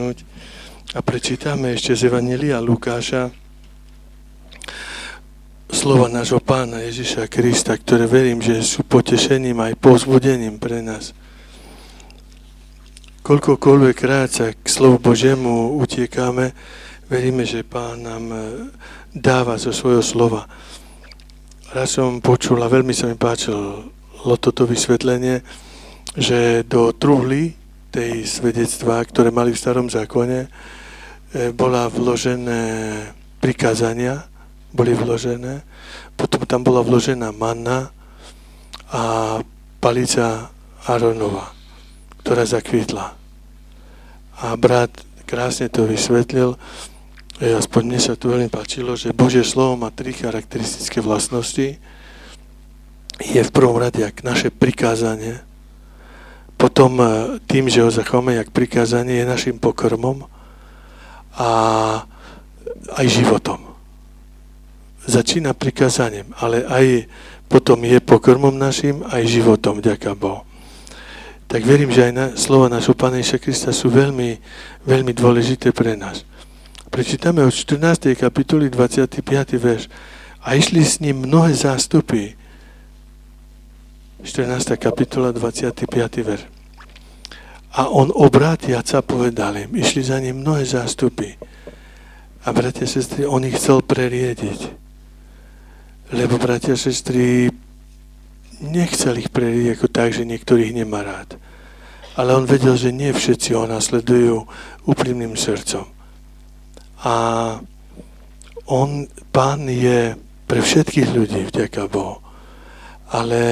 A prečítame ešte z Evanjelia Lukáša slova nášho Pána Ježiša Krista, ktoré verím, že sú potešením aj povzbudením pre nás. Koľkokoľvek krát sa k slovu Božiemu utiekáme, veríme, že Pán nám dáva zo svojho slova. Raz som počul a veľmi sa mi páčilo toto vysvetlenie, že do truhly tej svedectva, ktoré mali v starom zákone, bola vložené prikázania, boli vložené, potom tam bola vložená manna a palica Áronova, ktorá zakvitla. A brat krásne to vysvetlil, aspoň mne sa to veľmi páčilo, že Božie slovo má 3 charakteristické vlastnosti. Je v prvom rade jak naše prikázanie, potom tým, že ho zachováme jak prikázanie, je našim pokrmom a aj životom. Začína prikázaním, ale aj potom je pokrmom našim, aj životom, vďaka Bohu. Tak verím, že aj slova nášho Pána Ježiša Krista sú veľmi, veľmi dôležité pre nás. Prečítame od 14. kapitoly 25. verš. A išli s ním mnohé zástupy. 14. kapitola 25. verš. A on obrátiaca povedal im, išli za ním mnohé zástupy. A bratia a sestry, on ich chcel preriediť. Lebo bratia a sestry, nechcel ich preriediť ako tak, že niektorých nemá rád. Ale on vedel, že nie všetci ho nasledujú úprimným srdcom. A Pán je pre všetkých ľudí, vďaka Bohu. Ale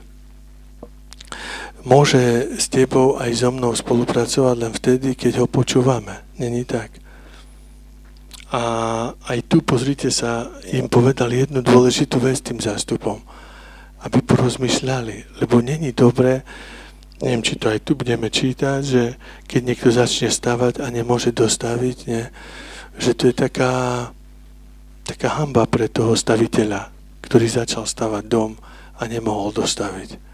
môže s tebou aj so mnou spolupracovať len vtedy, keď ho počúvame. Není tak? A aj tu, pozrite sa, im povedal jednu dôležitú vec tým zástupom, aby porozmýšľali, lebo není dobré, neviem, či to aj tu budeme čítať, že keď niekto začne stavať a nemôže dostaviť, nie, že to je taká hanba pre toho staviteľa, ktorý začal stavať dom a nemohol dostaviť.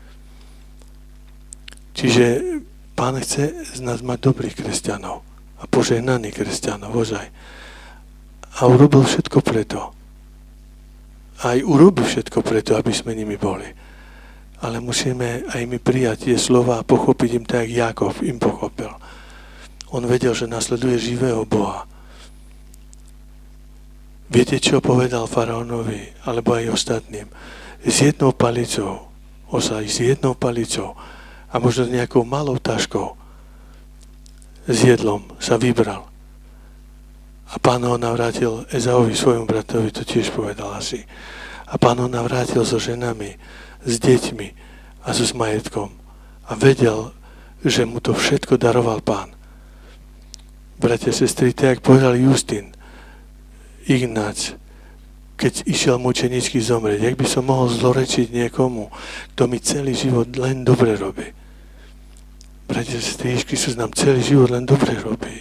Čiže Pán chce z nás mať dobrých kresťanov a požehnaných kresťanov, ozaj. A urobil všetko preto. Aj urobil všetko preto, aby sme nimi boli. Ale musíme aj my prijať tie slova a pochopiť im tak, jak Jákob im pochopil. On vedel, že nasleduje živého Boha. Viete, čo povedal faraónovi, alebo aj ostatným? S jednou palicou, ozaj, s jednou palicou a možno s nejakou malou taškou s jedlom sa vybral. A Pán ho navrátil Ezaovi, svojmu bratovi, to tiež povedal asi. A Pán ho navrátil so ženami, s deťmi a so majetkom. A vedel, že mu to všetko daroval Pán. Bratia, sestry, tak povedal Justín, Ignác, keď išiel mučenicky zomrieť, jak by som mohol zlorečiť niekomu, kto mi celý život len dobre robí. Bratia, sestry, Ježiš Kristus nám celý život len dobre robí.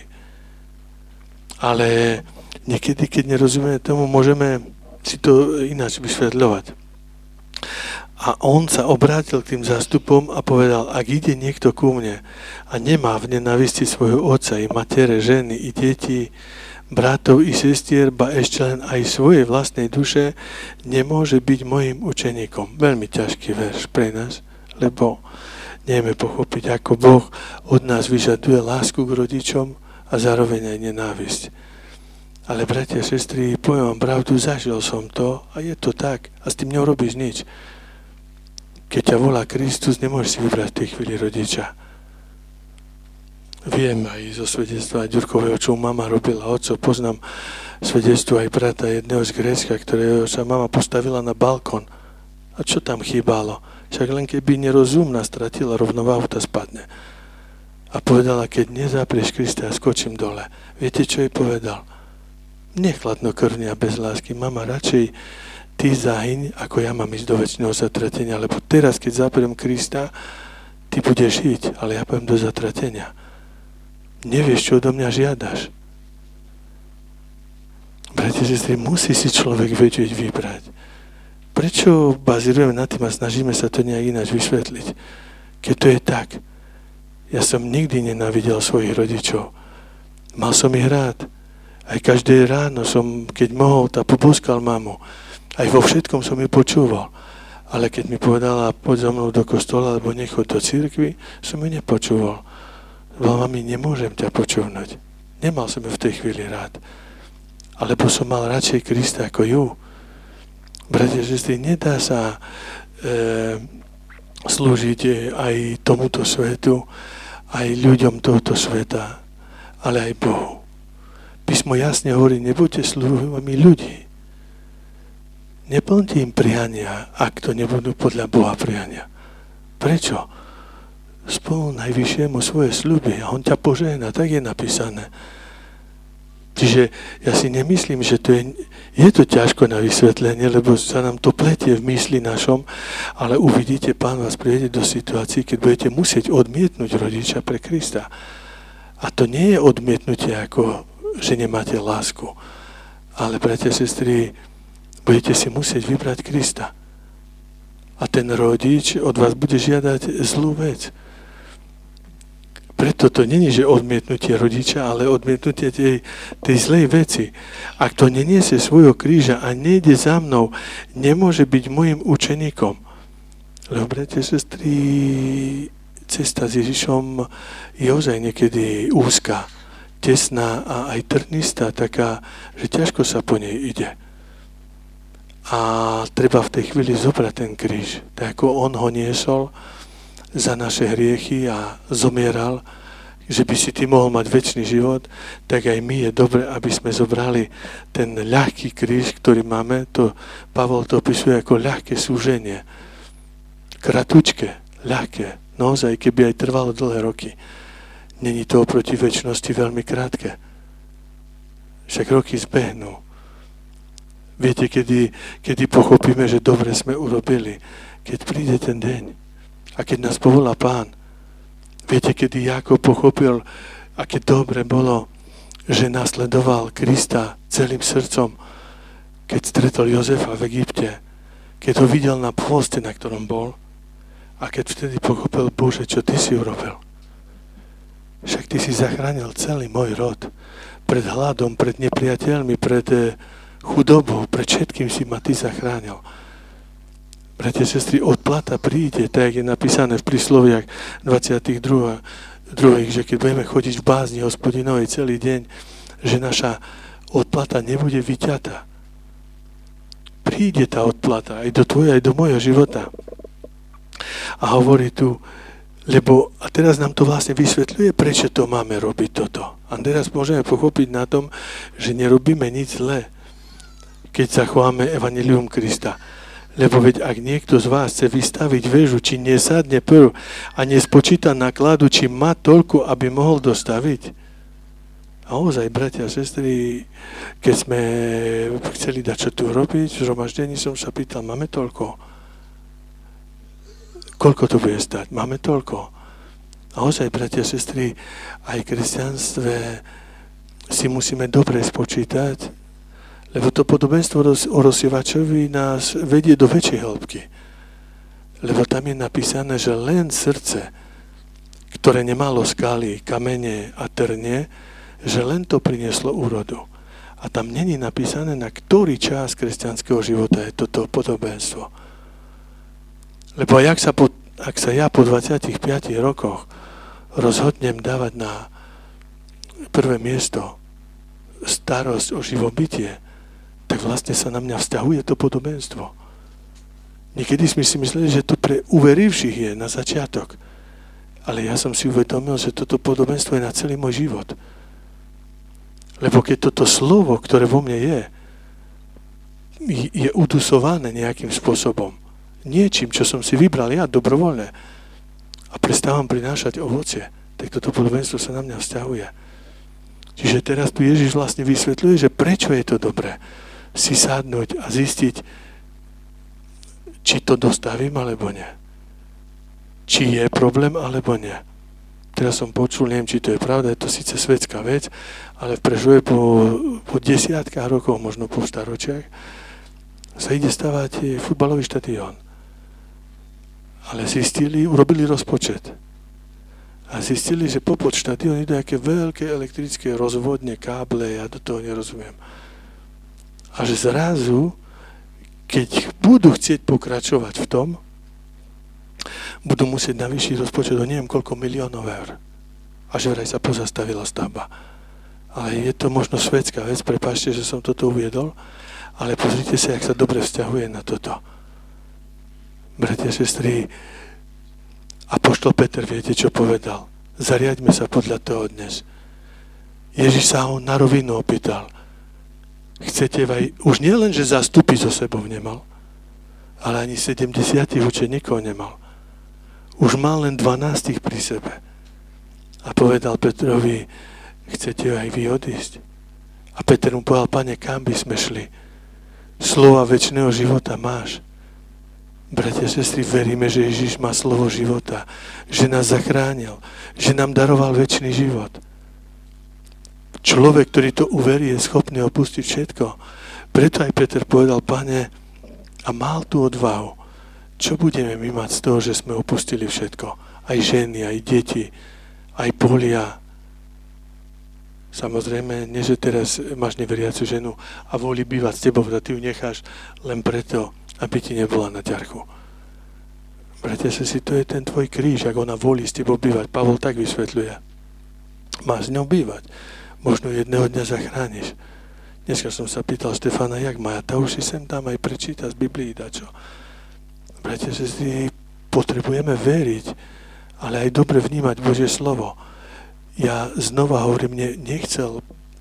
Ale niekedy, keď nerozumieme tomu, môžeme si to ináč vysvetľovať. A on sa obrátil k tým zástupom a povedal, ak ide niekto ku mne a nemá v nenávisti svojho otca i matere, ženy i deti, bratov i sestier, ba ešte len aj svojej vlastnej duše, nemôže byť mojím učeníkom. Veľmi ťažký verš pre nás, lebo nevieme pochopiť, ako Boh od nás vyžaduje lásku k rodičom a zároveň aj nenávisť. Ale bratia, sestry, poviem vám pravdu, zažil som to a je to tak a s tým neurobíš nič. Keď ťa volá Kristus, nemôžeš si vybrať v tej chvíli rodiča. Viem aj zo svedectva Ďurkového, čo mama robila, otco, poznám svedectvo aj brata jedného z Grécka, ktorého sa mama postavila na balkón. A čo tam chýbalo? Však len keby nerozumná stratila rovnováhu, tá spadne. A povedala, keď nezaprieš Krista, skočím dole. Viete, čo jej povedal? Nechladnokrvný a bez lásky. Mama, radšej ty zahyň, ako ja mám ísť do večného zatratenia, lebo teraz, keď zapriem Krista, ty budeš žiť, ale ja pôjdem do zatratenia. Nevieš, čo odo mňa žiadaš. Bratia, sestry, musí si človek vedieť vybrať. Prečo bazírujeme na tým a snažíme sa to nejak ináč vysvetliť? Keď to je tak, ja som nikdy nenávidel svojich rodičov. Mal som ich rád. Aj každé ráno som, keď mohol, tak poboskal mamu. Aj vo všetkom som ju počúval. Ale keď mi povedala, poď so mnou do kostola, alebo nechoď do cirkvi, som ju nepočúval. Mami, nemôžem ťa počúvnuť. Nemal som ju v tej chvíli rád. Alebo som mal radšej Krista ako ju. Bratia, sestry, nedá sa slúžiť aj tomuto svetu, aj ľuďom tohto sveta, ale aj Bohu. Písmo jasne hovorí, nebuďte sluhami ľudí. Neplňte im priania, ak to nebudú podľa Boha priania. Prečo? Spolu najvyššiemu svoje sľuby a on ťa požehná, tak je napísané. Čiže ja si nemyslím, že to je to ťažko na vysvetlenie, lebo sa nám to pletie v mysli našom, ale uvidíte, Pán vás privede do situácií, keď budete musieť odmietnúť rodiča pre Krista. A to nie je odmietnutie ako, že nemáte lásku. Ale, bratia, sestry, budete si musieť vybrať Krista. A ten rodič od vás bude žiadať zlú vec. Preto to nie je, že odmietnutie rodiča, ale odmietnutie tej zlej veci. Ak to neniesie svojho kríža a nejde za mnou, nemôže byť môjim učeníkom. Lebo, bratia, sestry, cesta s Ježišom je ozaj niekedy úzka, tesná a aj trnistá, taká, že ťažko sa po nej ide. A treba v tej chvíli zobrať ten kríž. Tak ako on ho niesol za naše hriechy a zomieral, že by si ty mohol mať večný život, tak aj my je dobre, aby sme zobrali ten ľahký kríž, ktorý máme. To Pavol to opisuje ako ľahké súženie. Kratučké, ľahké. Naozaj, keby aj trvalo dlhé roky. Není to oproti večnosti veľmi krátke. Však roky zbehnú. Viete, kedy pochopíme, že dobre sme urobili? Keď príde ten deň. A keď nás povolá Pán. Viete, kedy Jákob pochopil, aké dobre bolo, že nasledoval Krista celým srdcom, keď stretol Jozefa v Egypte, keď ho videl na pôste, na ktorom bol, a keď vtedy pochopil, Bože, čo ty si urobil. Však ty si zachránil celý môj rod. Pred hladom, pred nepriateľmi, pred chudobou, pred všetkým si ma ty zachránil. Bratia, sestry, odplata príde, tak je napísané v prísloviach 22, že keď budeme chodiť v bázni Hospodinovej celý deň, že naša odplata nebude vyťatá. Príde tá odplata aj do tvojho, aj do môjho života. A hovorí tu, lebo, a teraz nám to vlastne vysvetľuje, prečo to máme robiť toto. A teraz môžeme pochopiť na tom, že nerobíme nič zlé, keď zachováme evanjelium Krista. Lebo veď ak niekto z vás chce vystaviť väžu, či nesadne prv a nespočíta nákladu, či má toľko, aby mohol dostaviť. A ozaj, bratia a sestry, keď sme chceli dať čo tu robiť, v zhromaždení som sa pýtal, máme toľko? Koľko to bude stať? Máme toľko? A ozaj, bratia a sestry, aj v kresťanstve si musíme dobre spočítať, lebo to podobenstvo o rozsievačovi nás vedie do väčšej hĺbky. Lebo tam je napísané, že len srdce, ktoré nemalo skaly, kamene a trnie, že len to prinieslo úrodu. A tam není napísané, na ktorý čas kresťanského života je toto podobenstvo. Lebo ak sa ja po 25 rokoch rozhodnem dávať na prvé miesto starosť o živobytie, tak vlastne sa na mňa vzťahuje to podobenstvo. Niekedy sme si mysleli, že to pre uverivších je na začiatok. Ale ja som si uvedomil, že toto podobenstvo je na celý môj život. Lebo keď toto slovo, ktoré vo mne je udusované nejakým spôsobom, niečím, čo som si vybral ja dobrovoľne a prestávam prinášať ovocie, tak toto podobenstvo sa na mňa vzťahuje. Čiže teraz tu Ježiš vlastne vysvetľuje, že prečo je to dobré si sadnúť a zistiť, či to dostavím, alebo nie. Či je problém, alebo nie. Teraz som počul, neviem, či to je pravda, je to síce svetská vec, ale v Prešove po desiatkách rokov, možno po staročiach, sa ide stavať futbalový štadión. Ale zistili, urobili rozpočet. A zistili, že popod štadión idú nejaké veľké elektrické rozvodne, káble, ja do toho nerozumiem. A že zrazu, keď budú chcieť pokračovať v tom, budú musieť navýšiť rozpočet o neviem koľko miliónov eur. A že vraj sa pozastavila stavba. Ale je to možno švédská vec, prepáčte, že som toto uviedol, ale pozrite sa, jak sa dobre vzťahuje na toto. Bratia, sestry, apoštol Peter, viete, čo povedal? Zariaďme sa podľa toho dnes. Ježiš sa ho na rovinu opýtal. Chcete vaj... Už nie len, že zástupy so sebou nemal, ale ani 70 učeníkov nemal. Už mal len 12 pri sebe. A povedal Petrovi, chcete aj vy odísť? A Peter mu povedal, Pane, kam by sme šli? Slova večného života máš. Bratia, sestry, veríme, že Ježiš má slovo života, že nás zachránil, že nám daroval večný život. Človek, ktorý to uverí, je schopný opustiť všetko. Preto aj Peter povedal, Pane, a mal tú odvahu, čo budeme my mať z toho, že sme opustili všetko? Aj ženy, aj deti, aj polia. Samozrejme, nie že teraz máš neveriacu ženu a volí bývať s tebou, a ty ju necháš len preto, aby ti nebola na ťarchu. Bratia, si to je ten tvoj kríž, ak ona volí s tebou bývať. Pavol tak vysvetľuje. Máš s ňou bývať. Možno jedného dňa zachrániš. Dneska som sa pýtal Štefana, jak má, tá už si sem tam aj prečíta z Biblii dačo. Bratia, si potrebujeme veriť, ale aj dobre vnímať Božie slovo. Ja znova hovorím, nechcel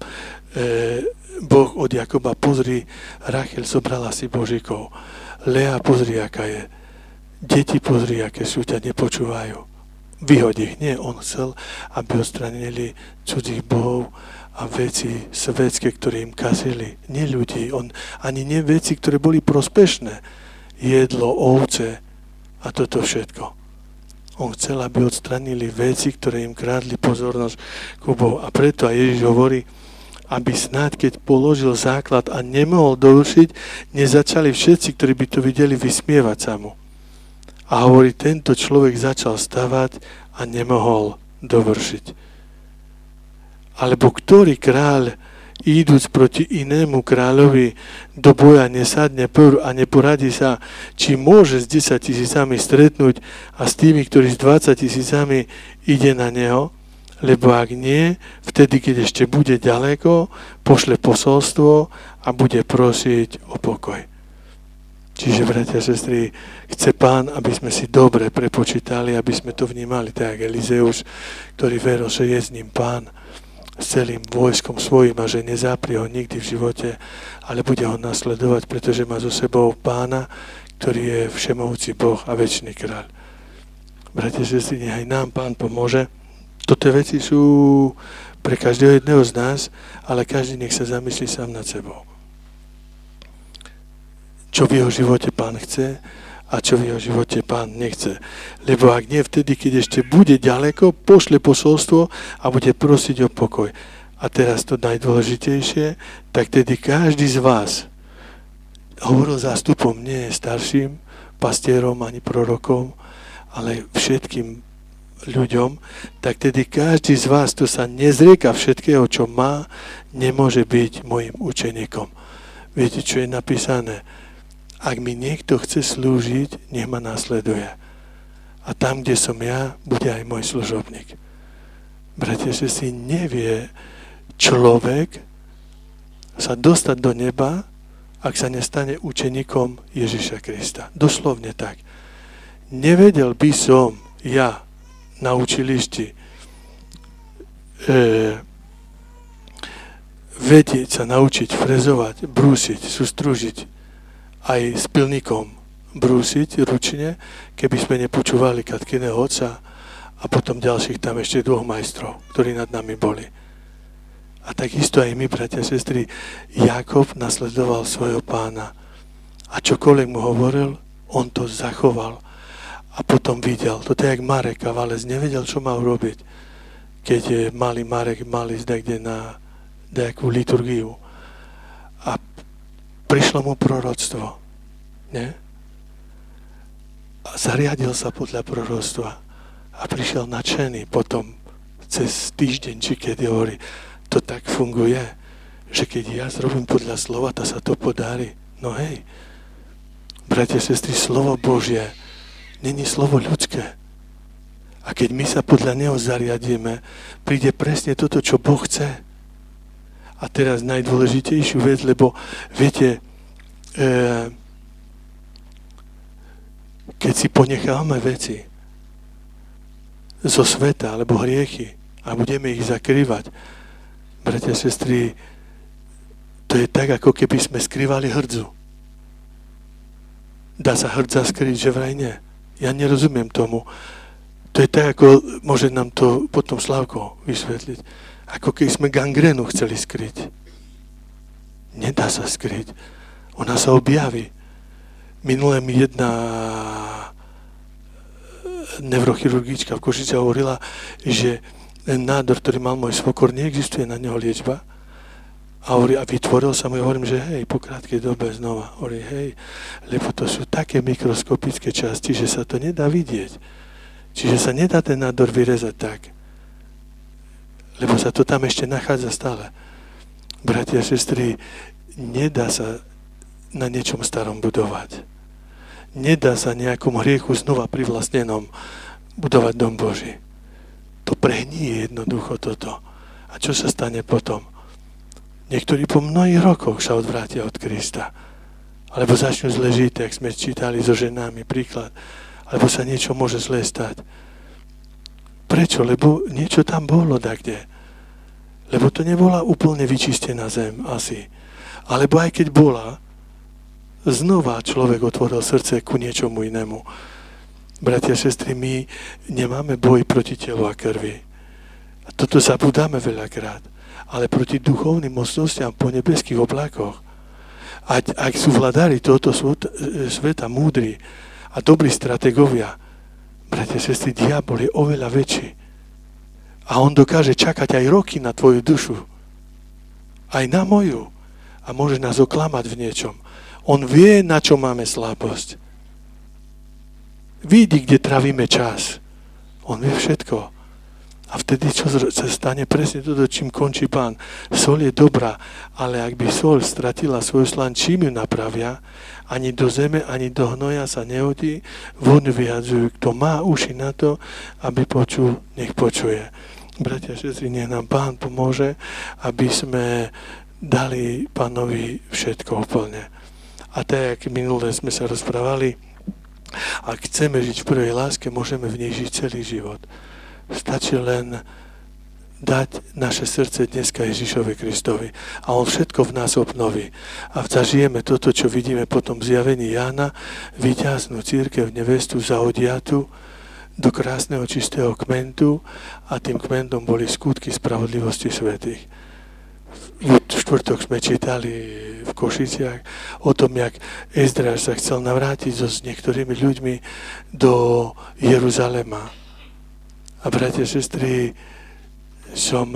Boh od Jakoba, pozri, Rachel zobrala si Božíkov. Lea, pozri, aká je. Deti, pozri, aké sú, ťa nepočúvajú. Vyhoď ich. Nie, on chcel, aby odstranili cudzích bohov a veci svetské, ktoré im kazili. Nie ľudí, ani nie veci, ktoré boli prospešné. Jedlo, ovce a toto všetko. On chcel, aby odstranili veci, ktoré im krádli pozornosť ku Bohu. A preto aj Ježiš hovorí, aby snáď, keď položil základ a nemohol dovršiť, nezačali všetci, ktorí by to videli, vysmievať sa mu. A hovorí, tento človek začal stavať a nemohol dovršiť. Alebo ktorý kráľ, idúc proti inému kráľovi do boja, nesadne a neporadí sa, či môže s 10 000 stretnúť a s tými, ktorí s 20 000 ide na neho, lebo ak nie, vtedy, keď ešte bude ďaleko, pošle posolstvo a bude prosiť o pokoj. Čiže, bratia a sestry, chce Pán, aby sme si dobre prepočítali, aby sme to vnímali tak, Elizeus, ktorý veril, že je s ním Pán, s celým vojskom svojím a že nezáprie ho nikdy v živote, ale bude ho nasledovať, pretože má so sebou Pána, ktorý je všemohúci Boh a večný kráľ. Bratia a sestry, nech aj nám Pán pomôže. Toto veci sú pre každého jedného z nás, ale každý nech sa zamyslí sám nad sebou. Čo v jeho živote Pán chce a čo v jeho živote Pán nechce. Lebo ak nie, vtedy, keď ešte bude ďaleko, pošle posolstvo a bude prosiť o pokoj. A teraz to najdôležitejšie, tak tedy každý z vás hovoril zástupom, nie starším pastierom ani prorokom, ale všetkým ľuďom, tak tedy každý z vás, kto sa nezrieka všetkého, čo má, nemôže byť môjim učeníkom. Viete, čo je napísané? Ak mi niekto chce slúžiť, nech ma nasleduje. A tam, kde som ja, bude aj môj služobník. Bratia, že si nevie človek sa dostať do neba, ak sa nestane učeníkom Ježiša Krista. Doslovne tak. Nevedel by som ja na učilišti vedieť sa naučiť frezovať, brúsiť, sústružiť, aj s pilníkom brúsiť ručne, keby sme nepočúvali Katkyného otca a potom ďalších tam ešte 2 majstrov, ktorí nad nami boli. A takisto aj my, bratia a sestry, Jákob nasledoval svojho Pána a čokoľvek mu hovoril, on to zachoval a potom videl. Toto je jak Marek Kavalec, nevedel, čo má urobiť, keď malý Marek mal ísť niekde na nejakú liturgiu. A prišlo mu proroctvo, nie? A zariadil sa podľa proroctva. A prišiel nadšený potom cez týždeň, či keď hovorí, to tak funguje, že keď ja zrobím podľa slova, to sa to podarí. No hej, bratia, sestry, slovo Božie není slovo ľudské. A keď my sa podľa neho zariadíme, príde presne toto, čo Boh chce. A teraz najdôležitejšiu vec, lebo viete, keď si ponecháme veci zo sveta, alebo hriechy, a budeme ich zakrývať, bratia, sestry, to je tak, ako keby sme skrývali hrdzu. Dá sa hrdza skryť, že vraj nie. Ja nerozumiem tomu. To je tak, ako môže nám to potom Slavko vysvetliť. Ako keď sme gangrénu chceli skryť. Nedá sa skryť. Ona sa objaví. Minulé mi jedna neurochirurgička v Košice hovorila, že nádor, ktorý mal môj svokor, neexistuje na neho liečba. A vytvoril sa mu, hovorím, že hej, po krátkej dobe znova. Hovorím, hej, lebo to sú také mikroskopické časti, že sa to nedá vidieť. Čiže sa nedá ten nádor vyrezať tak. Lebo sa to tam ešte nachádza stále. Bratia a sestry, nedá sa na niečom starom budovať. Nedá sa nejakom hriechu znova privlastnenom budovať dom Boží. To prehníje jednoducho toto. A čo sa stane potom? Niektorí po mnohých rokoch sa odvrátia od Krista. Alebo začnú zle žiť, jak sme čítali so ženami, príklad. Alebo sa niečo môže zle stať. Prečo? Lebo niečo tam bolo takde. Lebo to nebola úplne vyčistená zem, asi. Alebo aj keď bola, znova človek otvoril srdce ku niečomu inému. Bratia a sestry, my nemáme boj proti telu a krvi. A toto zabudáme veľakrát. Ale proti duchovným mocnostiam po nebeských oblakoch. Ak sú vladári tohoto sveta múdri a dobrí strategovia, bratia a sestry, diabol je oveľa väčší. A on dokáže čakať aj roky na tvoju dušu. Aj na moju. A môže nás oklamať v niečom. On vie, na čo máme slabosť. Vidí, kde trávime čas. On vie všetko. A vtedy, čo sa stane, presne toto, čím končí Pán. Soľ je dobrá, ale ak by soľ stratila svoju slaň, čím ju napravia, ani do zeme, ani do hnoja sa nehodí, vodu vyhadzujú. Kto má uši na to, aby počul, nech počuje. Bratia a sestry, nech nám Pán pomôže, aby sme dali Pánovi všetko úplne. A tak, jak minulé sme sa rozprávali, ak chceme žiť v prvej láske, môžeme v nej žiť celý život. Stačí len dať naše srdce dneska Ježišovi Kristovi a on všetko v nás obnoví. A zažijeme toto, čo vidíme potom v zjavení Jána, vyťaznú cirkev nevestu zaodiatu do krásneho čistého kmentu a tým kmentom boli skutky spravodlivosti svätých. V štvrtok sme čítali v Košiciach o tom, jak Ezdráž sa chcel navrátiť s niektorými ľuďmi do Jeruzalema. A bratia, sestry, sa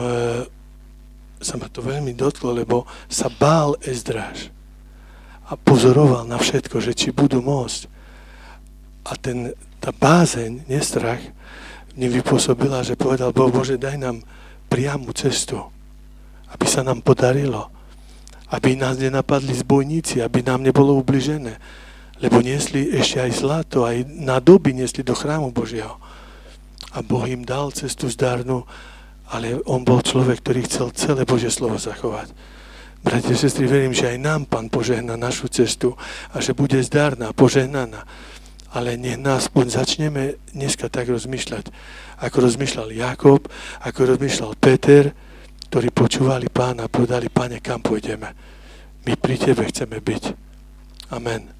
ma to veľmi dotklo, lebo sa bál Ezdráž a pozoroval na všetko, že či budú môcť. A tá bázeň, nestrach, nevypôsobila, že povedal Boh, Bože, daj nám priamu cestu, aby sa nám podarilo, aby nás nenapadli zbojníci, aby nám nebolo ubližené, lebo niesli ešte aj zlato, aj nádoby niesli do chrámu Božieho. A Boh im dal cestu zdárnu, ale on bol človek, ktorý chcel celé Božie slovo zachovať. Bratia a sestry, verím, že aj nám Pán požehná našu cestu a že bude zdárna, požehnaná. Ale nech nás začneme dneska tak rozmýšľať, ako rozmýšľal Jakob, ako rozmýšľal Peter, ktorí počúvali Pána a povedali, Pane, kam pôjdeme? My pri Tebe chceme byť. Amen.